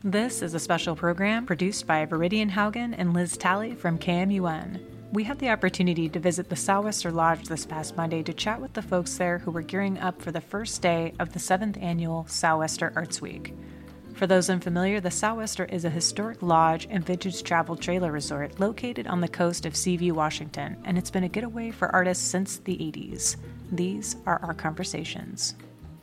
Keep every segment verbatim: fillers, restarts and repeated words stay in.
This is a special program produced by Viridian Haugen and Liz Talley from K M U N. We had the opportunity to visit the Sou'wester Lodge this past Monday to chat with the folks there who were gearing up for the first day of the seventh annual Sou'wester Arts Week. For those unfamiliar, the Sou'wester is a historic lodge and vintage travel trailer resort located on the coast of Seaview, Washington, and it's been a getaway for artists since the eighties. These are our conversations.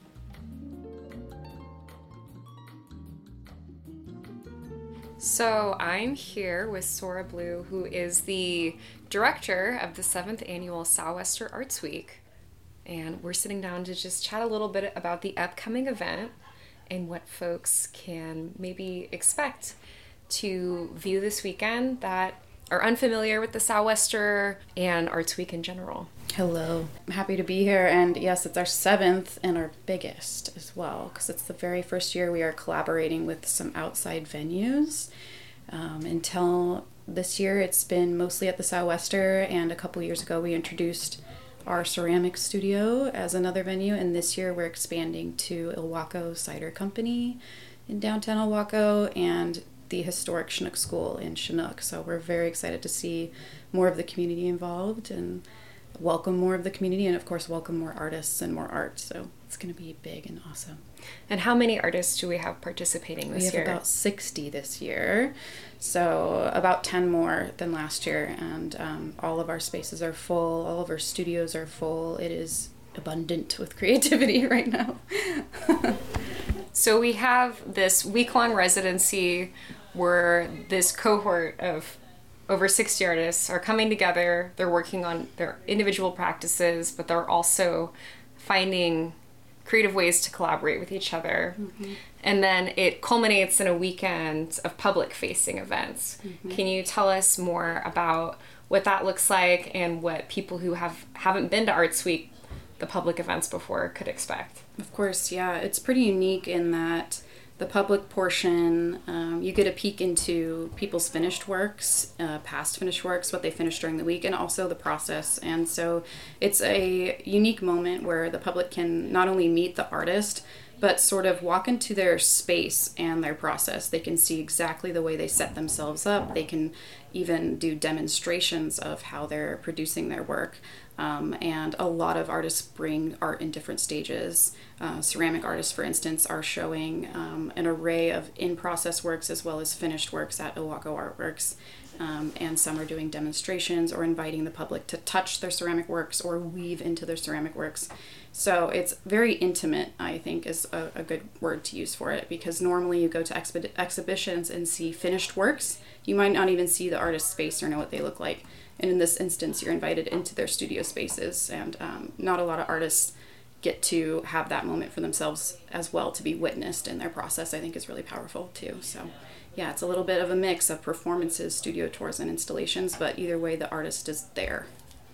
So I'm here with Sora Blue, who is the director of the seventh annual Sou'wester Arts Week. And we're sitting down to just chat a little bit about the upcoming event and what folks can maybe expect to view this weekend that are unfamiliar with the Sou'wester and Arts Week in general. Hello. I'm happy to be here, and yes, it's our seventh and our biggest as well, because it's the very first year we are collaborating with some outside venues. Um, until this year, it's been mostly at the Sou'wester, and a couple years ago we introduced our ceramic studio as another venue, and this year we're expanding to Ilwaco Cider Company in downtown Ilwaco and the historic Chinook School in Chinook. So we're very excited to see more of the community involved and welcome more of the community, and of course welcome more artists and more art. So it's going to be big and awesome. And how many artists do we have participating this year? We have year? about sixty this year, so about ten more than last year, and um, all of our spaces are full, all of our studios are full. It is abundant with creativity right now. So we have this week-long residency where this cohort of over sixty artists are coming together. They're working on their individual practices, but they're also finding creative ways to collaborate with each other. Mm-hmm. And then it culminates in a weekend of public-facing events. Mm-hmm. Can you tell us more about what that looks like and what people who have, haven't been to Arts Week, the public events before, could expect? Of course, yeah. It's pretty unique in that the public portion, um, you get a peek into people's finished works, uh, past finished works, what they finished during the week, and also the process. And so it's a unique moment where the public can not only meet the artist, but sort of walk into their space and their process. They can see exactly the way they set themselves up. They can even do demonstrations of how they're producing their work. Um, and a lot of artists bring art in different stages. Uh, ceramic artists, for instance, are showing um, an array of in-process works as well as finished works at Ilwaco Artworks. Um, and some are doing demonstrations or inviting the public to touch their ceramic works or weave into their ceramic works. So it's very intimate, I think, is a, a good word to use for it, because normally you go to expi- exhibitions and see finished works. You might not even see the artist's space or know what they look like. And in this instance, you're invited into their studio spaces, and um, not a lot of artists get to have that moment for themselves as well, to be witnessed in their process. I think is really powerful too. So yeah, it's a little bit of a mix of performances, studio tours, and installations, but either way, the artist is there.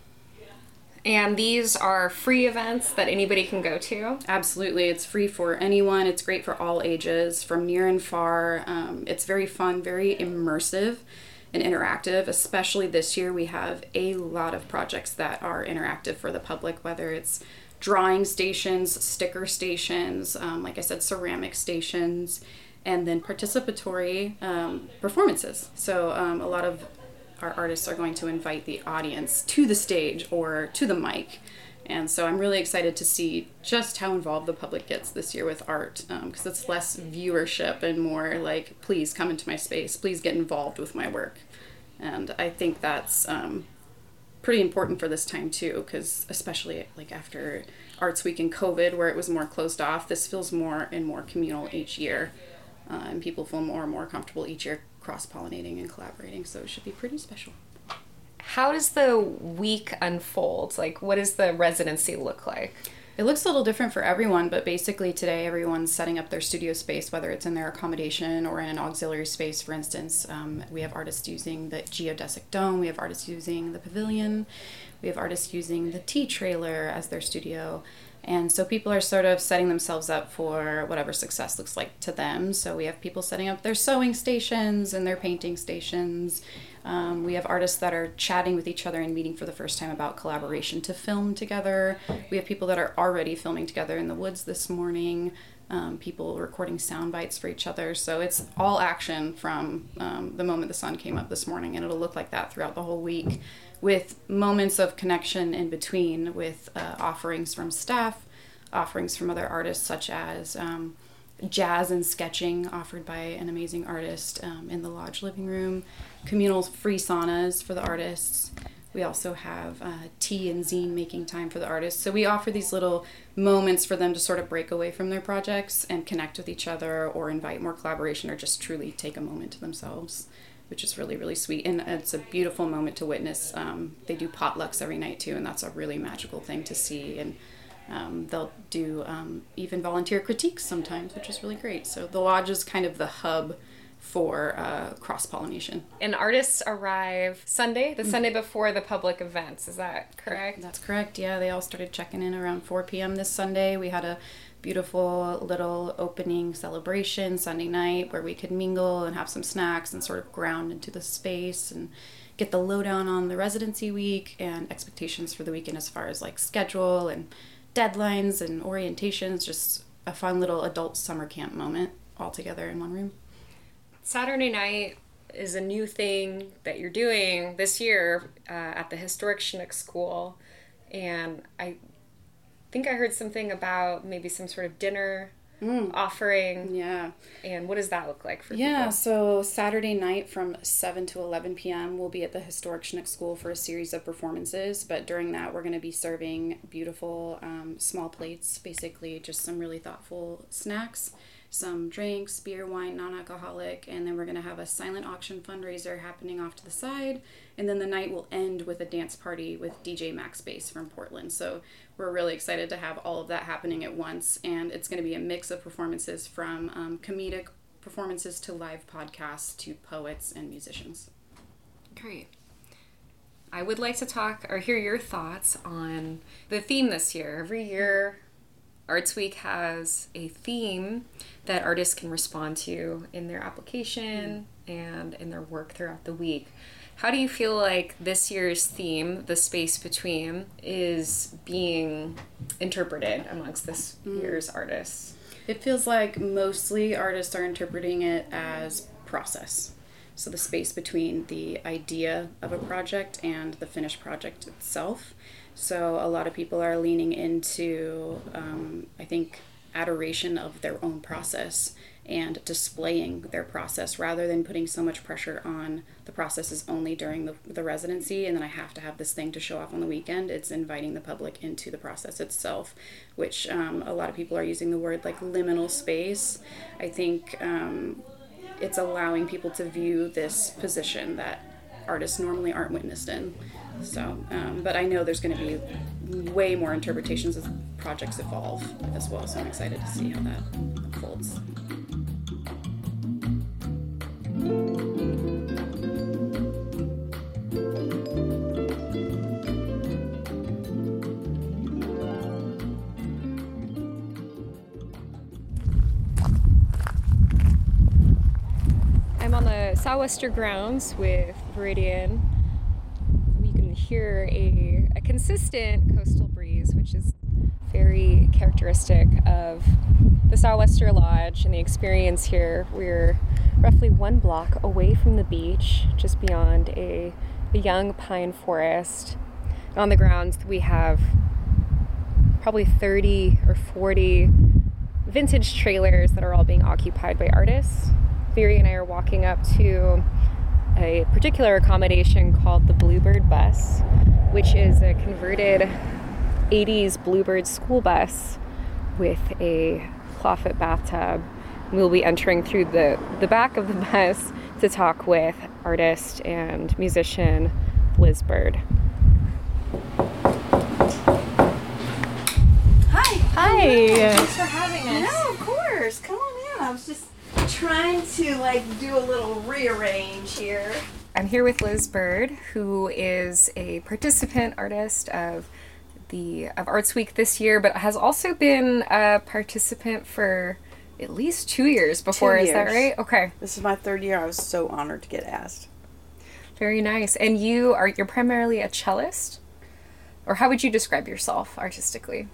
And these are free events that anybody can go to? Absolutely. It's free for anyone. It's great for all ages, from near and far. Um, it's very fun, very immersive and interactive. Especially this year, we have a lot of projects that are interactive for the public, whether it's drawing stations, sticker stations, um, like I said, ceramic stations, and then participatory um, performances. So um, a lot of our artists are going to invite the audience to the stage or to the mic. And so I'm really excited to see just how involved the public gets this year with art, because um, it's less viewership and more like, please come into my space, please get involved with my work. And I think that's um, pretty important for this time too, because especially like after Arts Week and COVID, where it was more closed off, this feels more and more communal each year. Uh, and people feel more and more comfortable each year cross-pollinating and collaborating, so it should be pretty special. How does the week unfold? Like, what does the residency look like? It looks a little different for everyone, but basically today everyone's setting up their studio space, whether it's in their accommodation or in an auxiliary space. For instance, um, we have artists using the geodesic dome, we have artists using the pavilion, we have artists using the tea trailer as their studio. And so people are sort of setting themselves up for whatever success looks like to them. So we have people setting up their sewing stations and their painting stations. Um, we have artists that are chatting with each other and meeting for the first time about collaboration to film together. We have people that are already filming together in the woods this morning. um, people recording sound bites for each other. So it's all action from um, the moment the sun came up this morning, and it'll look like that throughout the whole week, with moments of connection in between, with uh, offerings from staff, offerings from other artists, such as um, jazz and sketching offered by an amazing artist um, in the lodge living room, communal free saunas for the artists. We also have uh, tea and zine making time for the artists. So we offer these little moments for them to sort of break away from their projects and connect with each other, or invite more collaboration, or just truly take a moment to themselves, which is really, really sweet. And it's a beautiful moment to witness. Um, they do potlucks every night too, and that's a really magical thing to see. And um, they'll do um, even volunteer critiques sometimes, which is really great. So the lodge is kind of the hub for uh, cross-pollination. And artists arrive Sunday, the mm-hmm. Sunday before the public events. Is that correct? That's correct, yeah. They all started checking in around four p.m. this Sunday. We had a beautiful little opening celebration Sunday night where we could mingle and have some snacks and sort of ground into the space and get the lowdown on the residency week and expectations for the weekend as far as like schedule and deadlines and orientations. Just a fun little adult summer camp moment all together in one room. Saturday night is a new thing that you're doing this year uh, at the Historic Chinook School, and I think I heard something about maybe some sort of dinner mm. offering. Yeah. And what does that look like for yeah, people? Yeah, so Saturday night from seven to eleven p.m. we'll be at the Historic Chinook School for a series of performances, but during that we're going to be serving beautiful um, small plates, basically just some really thoughtful snacks, some drinks, beer, wine, non-alcoholic, and then we're going to have a silent auction fundraiser happening off to the side, and then the night will end with a dance party with D J Max Bass from Portland. So we're really excited to have all of that happening at once, and it's going to be a mix of performances from um, comedic performances to live podcasts to poets and musicians. Great. I would like to talk or hear your thoughts on the theme this year. Every year, Arts Week has a theme that artists can respond to in their application and in their work throughout the week. How do you feel like this year's theme, The Space Between, is being interpreted amongst this mm. year's artists? It feels like mostly artists are interpreting it as process. So the space between the idea of a project and the finished project itself. So a lot of people are leaning into, um, I think, adoration of their own process and displaying their process rather than putting so much pressure on the processes only during the, the residency, and then I have to have this thing to show off on the weekend. It's inviting the public into the process itself, which um, a lot of people are using the word like liminal space. I think um, it's allowing people to view this position that artists normally aren't witnessed in. So, um, but I know there's going to be way more interpretations as projects evolve as well, so I'm excited to see how that unfolds. I'm on the Sou'wester grounds with Viridian. You can hear a, a consistent coastal breeze, which is very characteristic of the Sou'wester Lodge and the experience here. We're roughly one block away from the beach, just beyond a, a young pine forest. And on the grounds, we have probably thirty or forty vintage trailers that are all being occupied by artists. Viri and I are walking up to a particular accommodation called the Bluebird Bus, which is a converted eighties Bluebird school bus with a clawfoot bathtub. We'll be entering through the, the back of the bus to talk with artist and musician Liz Bird. Hi. Hi. Thanks for having us. No, of course. Come on in. I was just trying to like do a little rearrange here. I'm here with Liz Bird, who is a participant artist of the of Arts Week this year, but has also been a participant for at least two years before. Two is that years. right? Okay. This is my third year. I was so honored to get asked. Very nice. And you are you're primarily a cellist, or how would you describe yourself artistically?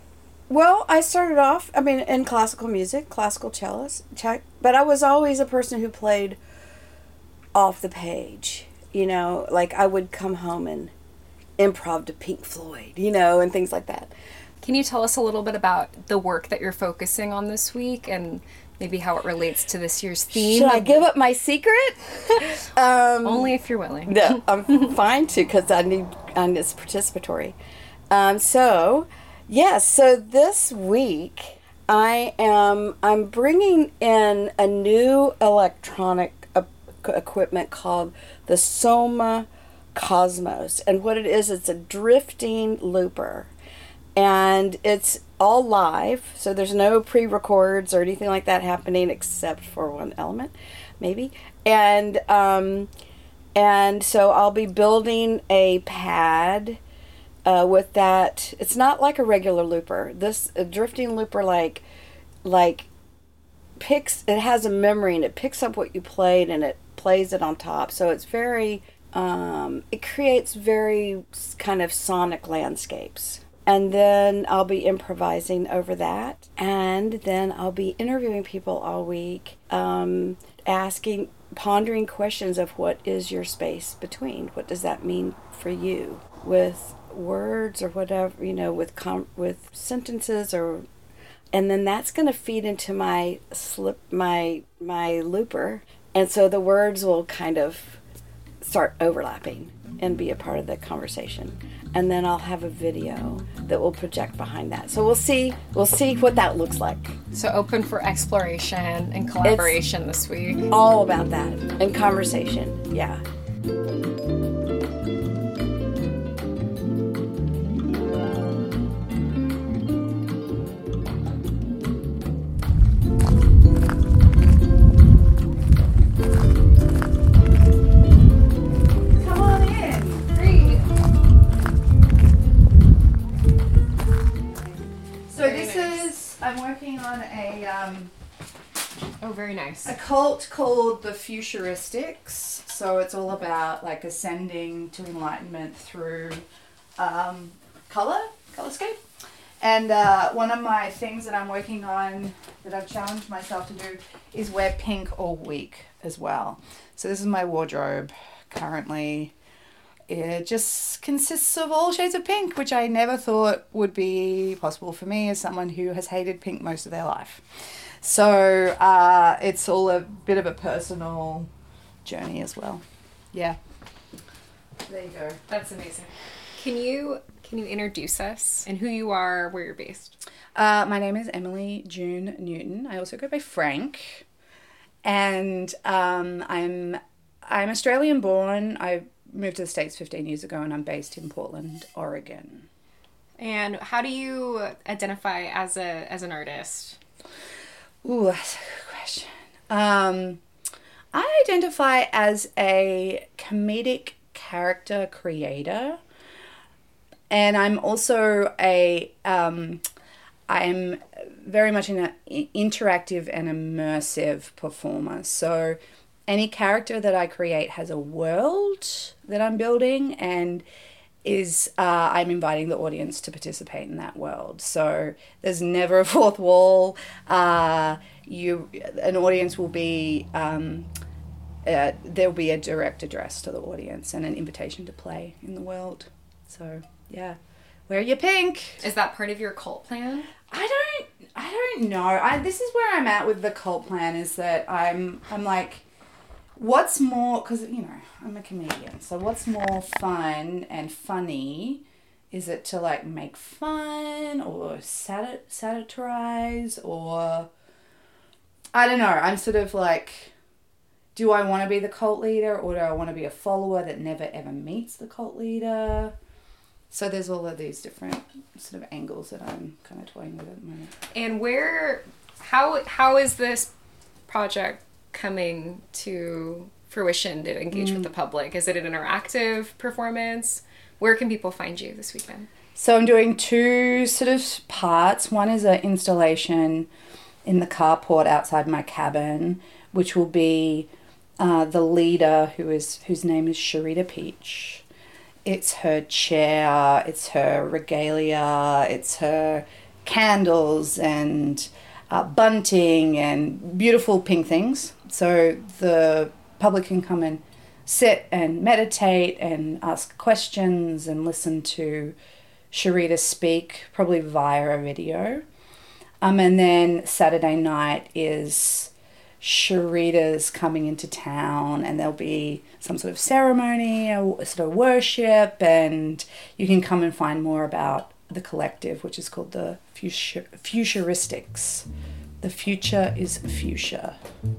Well, I started off, I mean, in classical music, classical cellist, check, but I was always a person who played off the page. You know, like I would come home and improv to Pink Floyd, you know, and things like that. Can you tell us a little bit about the work that you're focusing on this week and maybe how it relates to this year's theme? Should I give up my secret? um, Only if you're willing. No, I'm fine to, because I need, and it's participatory. Um, so, yes, so this week I am, I'm bringing in a new electronic uh, equipment called the Soma Cosmos. And what it is, it's a drifting looper. And it's all live, so there's no pre-records or anything like that happening except for one element, maybe. And um, and so I'll be building a pad uh, with that. It's not like a regular looper. This a drifting looper like like picks. It has a memory and it picks up what you played and it plays it on top. So it's very. Um, it creates very kind of sonic landscapes. And then I'll be improvising over that. And then I'll be interviewing people all week, um, asking, pondering questions of what is your space between? What does that mean for you? With words or whatever, you know, with com- with sentences or... And then that's going to feed into my slip, my my looper. And so the words will kind of start overlapping and be a part of the conversation. And then I'll have a video that will project behind that. So we'll see we'll see what that looks like. So open for exploration and collaboration it's this week. All about that. And conversation. Yeah. On a um, oh, very nice. a cult called the Futuristics. So it's all about like ascending to enlightenment through um, color, colorscape. And uh, one of my things that I'm working on that I've challenged myself to do is wear pink all week as well. So this is my wardrobe currently. It just consists of all shades of pink, which I never thought would be possible for me as someone who has hated pink most of their life. So uh, it's all a bit of a personal journey as well. Yeah. There you go. That's amazing. Can you can you introduce us and who you are, where you're based? Uh, my name is Emily June Newton. I also go by Frank, and um, I'm I'm Australian born. I moved to the States fifteen years ago, and I'm based in Portland, Oregon. And how do you identify as a as an artist? Ooh, that's a good question. Um, I identify as a comedic character creator, and I'm also a um, I'm very much an interactive and immersive performer. So any character that I create has a world that I'm building and is uh, I'm inviting the audience to participate in that world. So there's never a fourth wall. Uh, you, an audience will be, um, uh, there'll be a direct address to the audience and an invitation to play in the world. So yeah, wear your pink. Is that part of your cult plan? I don't, I don't know. I this is where I'm at with the cult plan is that I'm, I'm like, what's more, because, you know, I'm a comedian, so what's more fun and funny? Is it to, like, make fun or sat- satirize or, I don't know, I'm sort of like, do I want to be the cult leader or do I want to be a follower that never ever meets the cult leader? So there's all of these different sort of angles that I'm kind of toying with at the moment. And where, how how is this project coming to fruition to engage mm. with the public? Is it an interactive performance? Where can people find you this weekend? So I'm doing two sort of parts. One is an installation in the carport outside my cabin, which will be uh, the leader, who is whose name is Sharita Peach. It's her chair, it's her regalia, it's her candles and uh, bunting and beautiful pink things. So the public can come and sit and meditate and ask questions and listen to Sharita speak, probably via a video. Um, and then Saturday night is Sharita's coming into town, and there'll be some sort of ceremony, a sort of worship, and you can come and find more about the collective, which is called the Fuchsia, Futuristics. The future is fuchsia.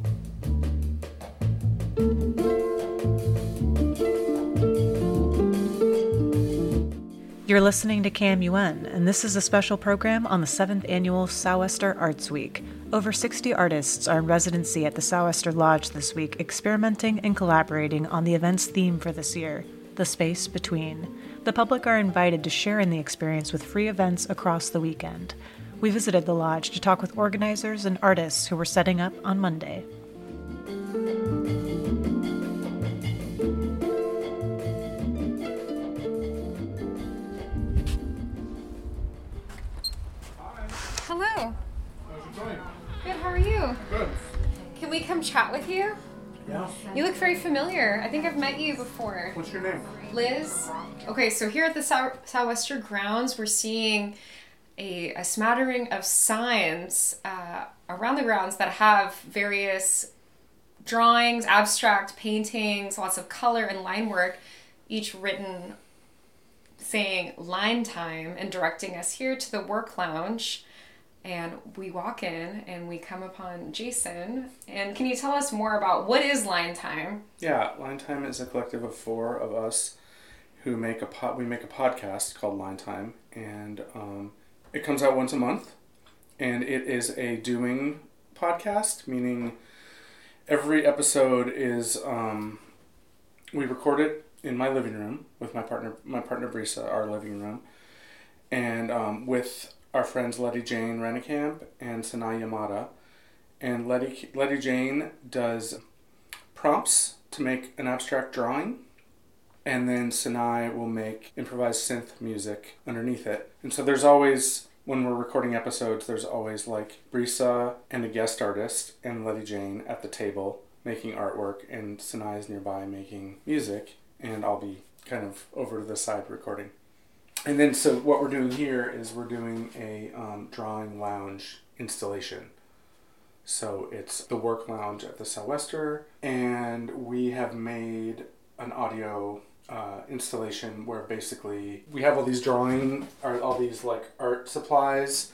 You're listening to C A M U N, and this is a special program on the seventh Annual Sou'wester Arts Week. Over sixty artists are in residency at the Sou'wester Lodge this week, experimenting and collaborating on the event's theme for this year, The Space Between. The public are invited to share in the experience with free events across the weekend. We visited the lodge to talk with organizers and artists who were setting up on Monday. Hello. How's it going? Good, how are you? Good. Can we come chat with you? Yeah. You look very familiar. I think I've met you before. What's your name? Liz? Okay, so here at the Sou- Sou'wester grounds, we're seeing a, a smattering of signs uh, around the grounds that have various drawings, abstract paintings, lots of color and line work, each written saying line time and directing us here to the work lounge. And we walk in and we come upon Jason. And can you tell us more about what is Line Time? Yeah, Line Time is a collective of four of us who make a pod. We make a podcast called Line Time, and um, it comes out once a month. And it is a doing podcast, meaning every episode is um, we record it in my living room with my partner, my partner Brisa, our living room, and um, with our friends Letty Jane Rennekamp and Sanaa Yamada. And Letty, Letty Jane does prompts to make an abstract drawing, and then Sanaa will make improvised synth music underneath it. And so there's always, when we're recording episodes, there's always like Brisa and a guest artist and Letty Jane at the table making artwork, and Sanaa is nearby making music, and I'll be kind of over to the side recording. And then, so what we're doing here is we're doing a um, drawing lounge installation. So it's the work lounge at the Sou'wester, and we have made an audio uh, installation where basically we have all these drawing, or all these like art supplies,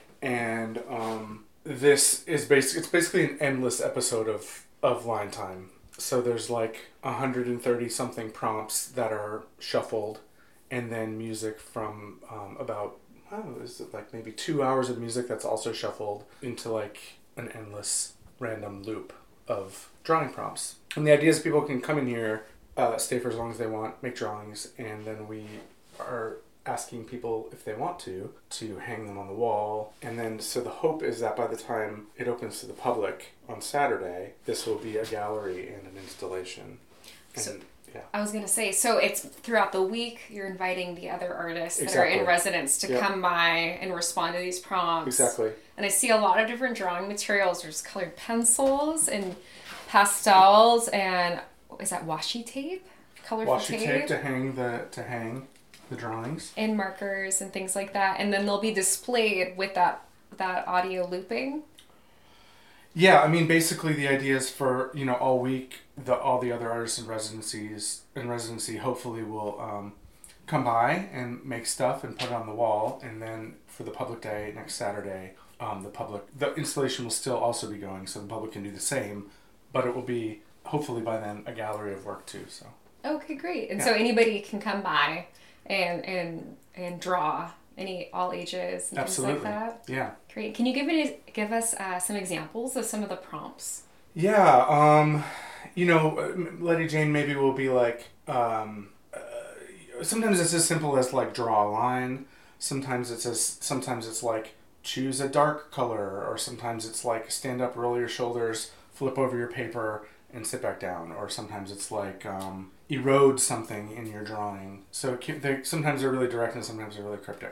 and um, this is basic. It's basically an endless episode of of Line Time. So there's like one hundred thirty something prompts that are shuffled, and then music from um, about, I don't know, is it like maybe two hours of music that's also shuffled into like an endless random loop of drawing prompts. And the idea is people can come in here, uh, stay for as long as they want, make drawings, and then we are asking people if they want to, to hang them on the wall. And then, so the hope is that by the time it opens to the public on Saturday, this will be a gallery and an installation. And, So- yeah. I was going to say, so it's throughout the week, you're inviting the other artists that Exactly. are in residence to Yep. come by and respond to these prompts. Exactly. And I see a lot of different drawing materials. There's colored pencils and pastels and, is that washi tape? Colorful Washi tape? tape to hang the to hang the drawings. And markers and things like that. And then they'll be displayed with that that audio looping. Yeah, I mean, basically the idea is for, you know, all week, the all the other artists in residencies in residency hopefully will um, come by and make stuff and put it on the wall, and then for the public day next Saturday, um, the public the installation will still also be going, so the public can do the same, but it will be hopefully by then a gallery of work too. So. Okay, great. And Yeah. so anybody can come by and and and draw, any all ages and Absolutely. things like that. Yeah. Great. Can you give me give us uh, some examples of some of the prompts? Yeah, um, you know, Letty Jane maybe will be like, um, uh, sometimes it's as simple as like draw a line. Sometimes it's as, sometimes it's like choose a dark color, or sometimes it's like stand up, roll your shoulders, flip over your paper, and sit back down. Or sometimes it's like um, erode something in your drawing. So it can, they, sometimes they're really direct and sometimes they're really cryptic.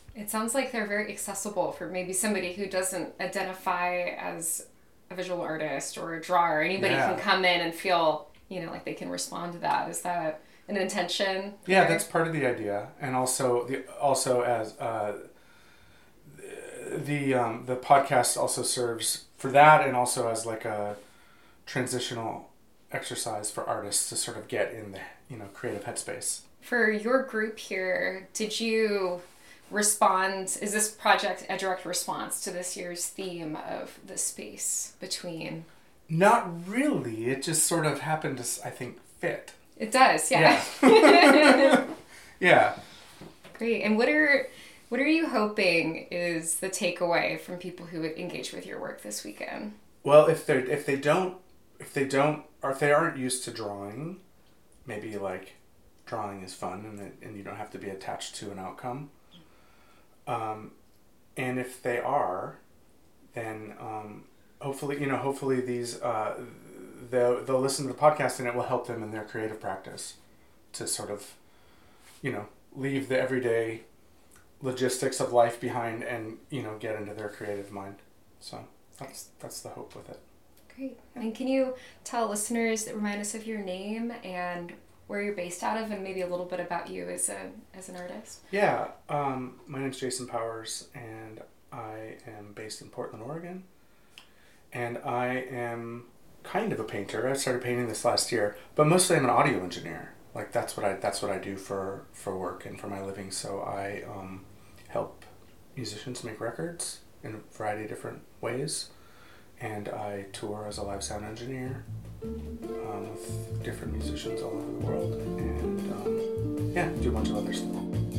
It sounds like they're very accessible for maybe somebody who doesn't identify as a visual artist or a drawer. Anybody Yeah. can come in and feel, you know, like they can respond to that. Is that an intention? Yeah, there? that's part of the idea, and also the also as uh, the um, the podcast also serves for that, and also as like a transitional exercise for artists to sort of get in the you know creative headspace. For your group here, did you respond, is this project a direct response to this year's theme of the space between? Not really. It just sort of happened to, I think, fit. It does, yeah. Yeah. Yeah. Great. And what are what are you hoping is the takeaway from people who engage with your work this weekend? Well, if they if they don't if they don't or if they aren't used to drawing, maybe like drawing is fun and it, and you don't have to be attached to an outcome. Um, and if they are, then um, hopefully you know hopefully these uh, they'll they'll listen to the podcast and it will help them in their creative practice to sort of you know leave the everyday logistics of life behind and you know get into their creative mind. So that's that's the hope with it. Great. And can you tell listeners, remind us of your name and where you're based out of, and maybe a little bit about you as a as an artist? Yeah, um, my name's Jason Powers, and I am based in Portland, Oregon. And I am kind of a painter. I started painting this last year, but mostly I'm an audio engineer. Like that's what I that's what I do for, for work and for my living. So I um, help musicians make records in a variety of different ways, and I tour as a live sound engineer um, with different musicians all over the world, and um, yeah, do a bunch of other stuff.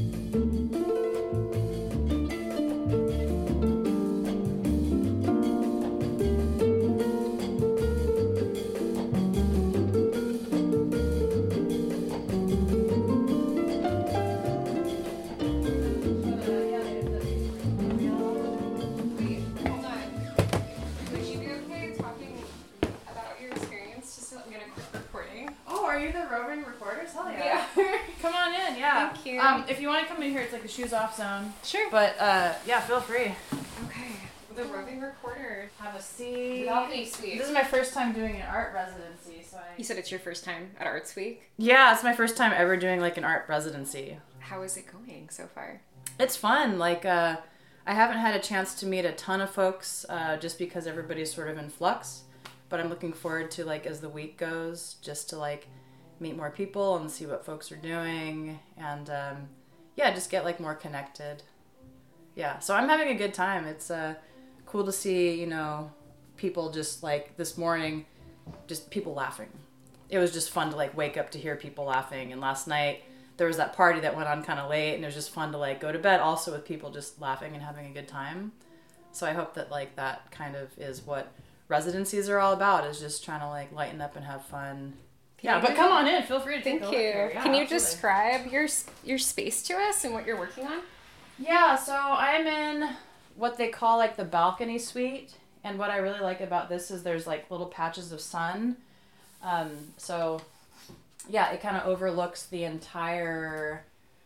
Um, if you want to come in here, it's like a shoes off zone. Sure. But uh, yeah, feel free. Okay. The roving recorder. Have a seat. The balcony suite. This is my first time doing an art residency, so I. You said it's your first time at Arts Week? Yeah, it's my first time ever doing like an art residency. How is it going so far? It's fun. Like, uh, I haven't had a chance to meet a ton of folks uh, just because everybody's sort of in flux. But I'm looking forward to, like, as the week goes, just to, like, meet more people and see what folks are doing. And, um, yeah, just get, like, more connected. Yeah, so I'm having a good time. It's uh, cool to see, you know, people just, like, this morning, just people laughing. It was just fun to, like, wake up to hear people laughing. And last night, there was that party that went on kind of late, and it was just fun to, like, go to bed also with people just laughing and having a good time. So I hope that, like, that kind of is what residencies are all about, is just trying to, like, lighten up and have fun. Can yeah, but come on in. Feel free to take Thank a you. look here. Yeah, Can you absolutely. describe your your space to us and what you're working on? Yeah, so I'm in what they call, like, the balcony suite. And what I really like about this is there's, like, little patches of sun. Um, so, yeah, it kind of overlooks the entire,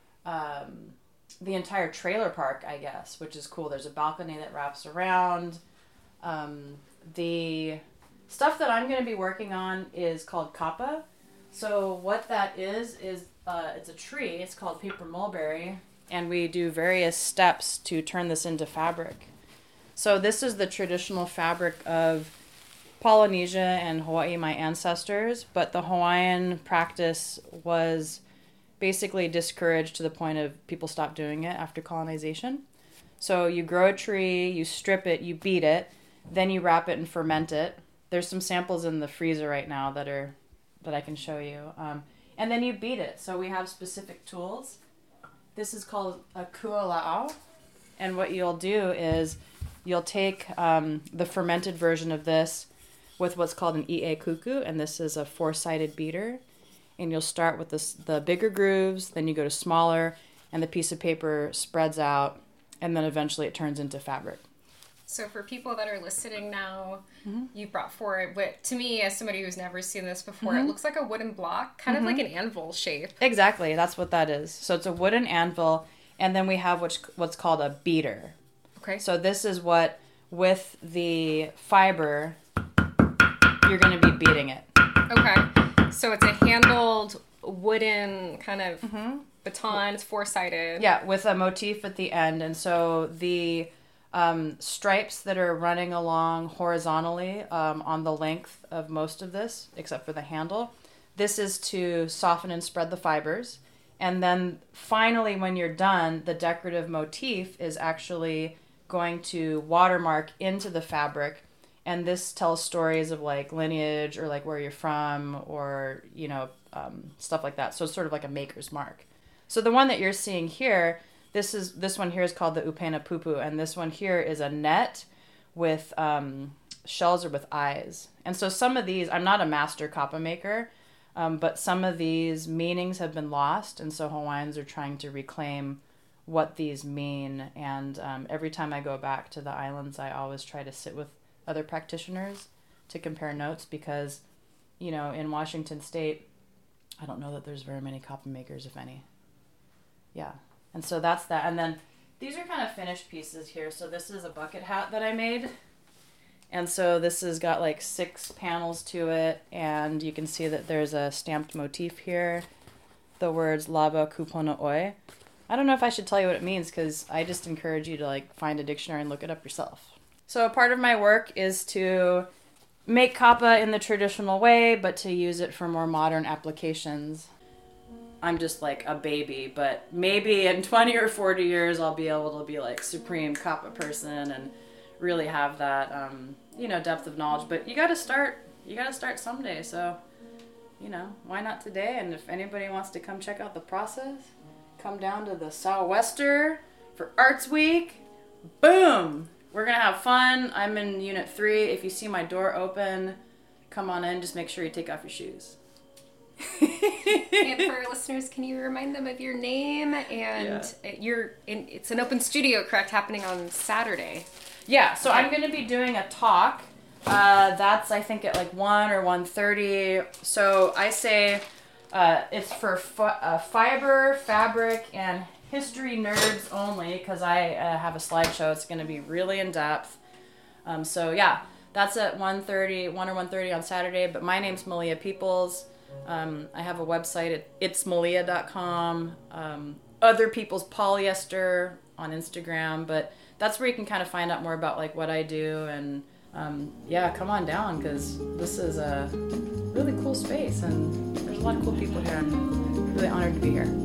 um, the entire trailer park, I guess, which is cool. There's a balcony that wraps around. Um, the stuff that I'm going to be working on is called kappa. So what that is, is uh, it's a tree. It's called paper mulberry. And we do various steps to turn this into fabric. So this is the traditional fabric of Polynesia and Hawaii, my ancestors, but the Hawaiian practice was basically discouraged to the point of people stopped doing it after colonization. So you grow a tree, you strip it, you beat it, then you wrap it and ferment it. There's some samples in the freezer right now that are that I can show you. Um, and then you beat it. So we have specific tools. This is called a kuolao. And what you'll do is you'll take um, the fermented version of this with what's called an ie kuku, and this is a four-sided beater. And you'll start with this, the bigger grooves, then you go to smaller, and the piece of paper spreads out, and then eventually it turns into fabric. So for people that are listening now, Mm-hmm. you brought forward what, to me, as somebody who's never seen this before, Mm-hmm. it looks like a wooden block, kind Mm-hmm. of like an anvil shape. Exactly, that's what that is. So it's a wooden anvil, And then we have what's, what's called a beater. Okay. So this is what, with the fiber, you're going to be beating it. Okay. So it's a handled wooden kind of mm-hmm. baton. It's four-sided. Yeah, with a motif at the end. And so the um, stripes that are running along horizontally um, on the length of most of this, except for the handle, this is to soften and spread the fibers. And then finally, when you're done, the decorative motif is actually going to watermark into the fabric. And this tells stories of like lineage or like where you're from or, you know, um, stuff like that. So it's sort of like a maker's mark. So the one that you're seeing here, this is this one here is called the Upena Pupu. And this one here is a net with um, shells or with eyes. And so some of these, I'm not a master kapa maker, um, but some of these meanings have been lost. And so Hawaiians are trying to reclaim what these mean. And um, every time I go back to the islands, I always try to sit with other practitioners to compare notes because, you know, in Washington State, I don't know that there's very many kapa makers, if any. Yeah. And so that's that. And then these are kind of finished pieces here. So this is a bucket hat that I made. And so this has got like six panels to it. And you can see that there's a stamped motif here. The words Lava Kupona Oi. I don't know if I should tell you what it means because I just encourage you to like find a dictionary and look it up yourself. So part of my work is to make kapa in the traditional way, but to use it for more modern applications. I'm just like a baby, but maybe in twenty or forty years I'll be able to be like supreme kapa person and really have that, um, you know, depth of knowledge. But you got to start, you got to start someday. So, you know, why not today? And if anybody wants to come check out the process, come down to the Sou'wester for Arts Week. Boom! We're going to have fun. I'm in Unit three. If you see my door open, come on in. Just make sure you take off your shoes. And for our listeners, can you remind them of your name? And yeah. you're in, it's an open studio, correct? Happening on Saturday. Yeah, so I'm going to be doing a talk. Uh, that's, I think, at like one or one thirty. So I say uh, it's for fi- uh, fiber, fabric, and history nerds only because I uh, have a slideshow. It's going to be really in depth. Um, so yeah, that's at one thirty, one or one thirty on Saturday. But my name's Malia Peoples. Um, I have a website at its malia dot com. Um, Other People's Polyester on Instagram. But that's where you can kind of find out more about like what I do. And um, yeah, come on down because this is a really cool space and there's a lot of cool people here. I'm really honored to be here.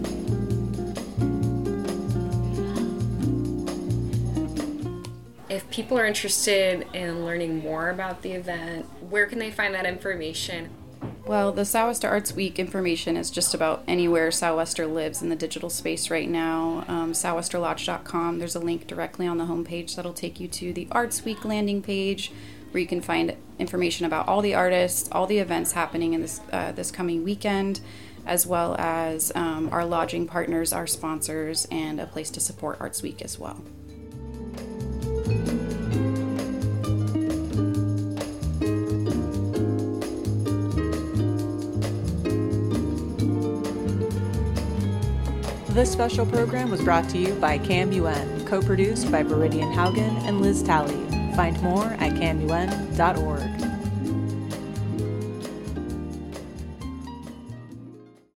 If people are interested in learning more about the event, where can they find that information? Well, the Sou'wester Arts Week information is just about anywhere Sou'wester lives in the digital space right now. Um, Sou'wester Lodge dot com, there's a link directly on the homepage that'll take you to the Arts Week landing page where you can find information about all the artists, all the events happening in this uh, this coming weekend, as well as um, our lodging partners, our sponsors, and a place to support Arts Week as well. This special program was brought to you by C A M U N, co-produced by Viridian Haugen and Liz Talley. Find more at cam u n dot org.